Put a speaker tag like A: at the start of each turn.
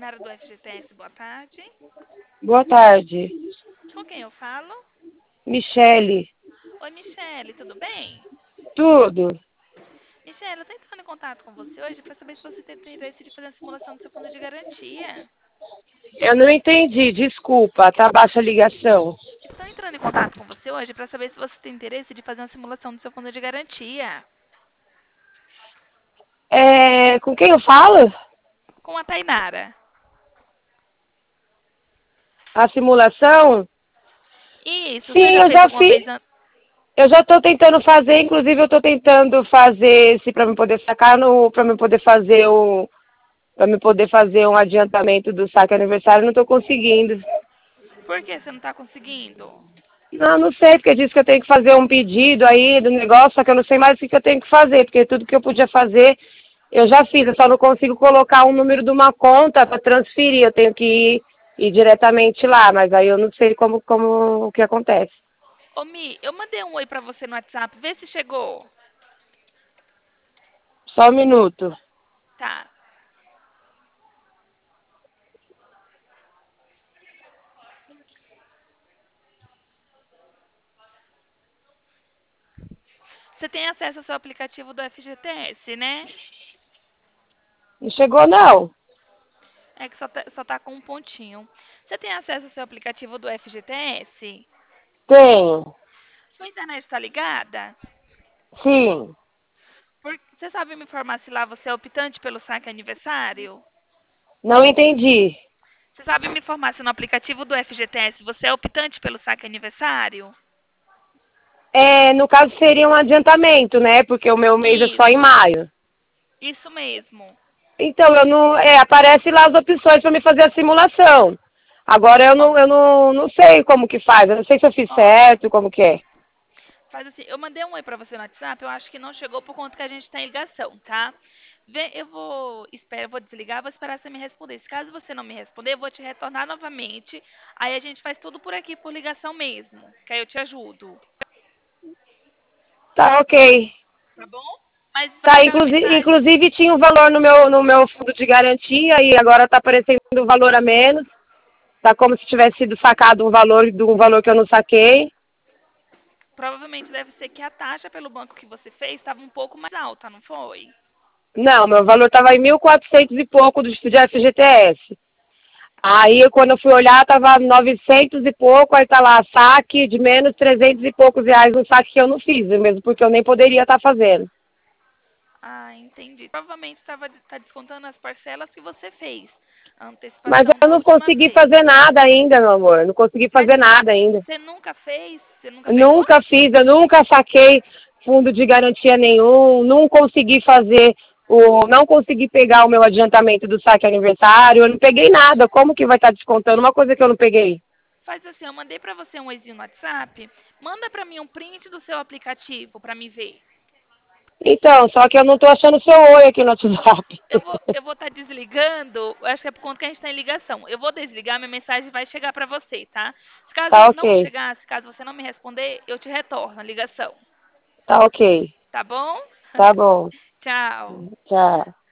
A: Tainara do FGTS, boa tarde.
B: Boa tarde.
A: Com quem eu falo?
B: Michele.
A: Oi, Michele, tudo bem?
B: Tudo?
A: Michele, eu estou entrando em contato com você hoje para saber se você tem interesse de fazer a simulação do seu fundo de garantia.
B: Eu não entendi, desculpa, tá baixa a ligação.
A: Estou entrando em contato com você hoje para saber se você tem interesse de fazer uma simulação do seu fundo de garantia.
B: Com quem eu falo?
A: Com a Tainara.
B: A simulação?
A: Isso, você
B: Sim,
A: já
B: eu
A: fez
B: já
A: alguma
B: fiz.
A: vez antes?
B: Eu já estou tentando fazer, inclusive eu estou tentando fazer esse para me poder sacar no, para me poder fazer um adiantamento do saque aniversário, não estou conseguindo.
A: Por que você não está conseguindo?
B: Não sei, porque disse que eu tenho que fazer um pedido aí do negócio, só que eu não sei mais o que eu tenho que fazer, porque tudo que eu podia fazer, eu já fiz, eu só não consigo colocar um número de uma conta para transferir, eu tenho que ir diretamente lá, mas aí eu não sei como o que acontece.
A: Ô, Mi, eu mandei um oi para você no WhatsApp, vê se chegou.
B: Só um minuto.
A: Tá. Você tem acesso ao seu aplicativo do FGTS, né?
B: Não chegou não?
A: É que só tá com um pontinho. Você tem acesso ao seu aplicativo do FGTS?
B: Tenho.
A: Sua internet está ligada?
B: Sim.
A: Você sabe me informar se lá você é optante pelo saque aniversário?
B: Não entendi.
A: Você sabe me informar se no aplicativo do FGTS você é optante pelo saque aniversário?
B: No caso seria um adiantamento, né? Porque o meu mês é só em
A: Isso,
B: maio.
A: isso mesmo.
B: Então, eu não. Aparece lá as opções para me fazer a simulação. Agora
A: Ó,
B: eu não sei como que faz. Eu não sei se eu fiz
A: ó,
B: certo, como que é.
A: faz assim, eu mandei um oi pra você no WhatsApp, eu acho que não chegou por conta que a gente tá em ligação, tá? Eu vou desligar, vou esperar você me responder. Se caso você não me responder, eu vou te retornar novamente. Aí a gente faz tudo por aqui, por ligação mesmo, que aí eu te ajudo,
B: Tá, ok.
A: tá bom? Mas vai
B: Tá,
A: chegar uma
B: inclusive,
A: mensagem.
B: inclusive tinha um valor no meu fundo de garantia e agora tá aparecendo um valor a menos. Tá como se tivesse sido sacado um valor de um valor que eu não saquei.
A: Provavelmente deve ser que a taxa pelo banco que você fez estava um pouco mais alta, não foi?
B: Não, meu valor tava em 1.400 e pouco do de FGTS. Aí, quando eu fui olhar, tava 900 e pouco, aí tá lá, saque de menos 300 e poucos reais, um saque que eu não fiz, mesmo porque eu nem poderia estar fazendo.
A: Ah, entendi. Provavelmente tá descontando as parcelas que você fez. A
B: Mas
A: antecipação
B: eu
A: da
B: não
A: última
B: consegui
A: vez.
B: fazer nada ainda, meu amor, eu não consegui
A: Mas
B: fazer nada ainda.
A: você nunca fez? Você nunca
B: Eu
A: pegou?
B: nunca fiz, eu nunca saquei fundo de garantia nenhum, não consegui não consegui pegar o meu adiantamento do saque aniversário, eu não peguei nada, como que vai estar descontando uma coisa que eu não peguei?
A: Faz assim, eu mandei pra você um oizinho no WhatsApp. Manda pra mim um print do seu aplicativo pra me ver.
B: Então, só que eu não tô achando o seu oi aqui no WhatsApp.
A: Eu vou estar desligando, acho que é por conta que a gente está em ligação. Eu vou desligar, minha mensagem vai chegar para você, tá? Se caso
B: Tá
A: não
B: ok,
A: chegar, se caso você não me responder, eu te retorno a ligação.
B: tá ok,
A: Tá bom?
B: tá bom,
A: Tchau.
B: tchau.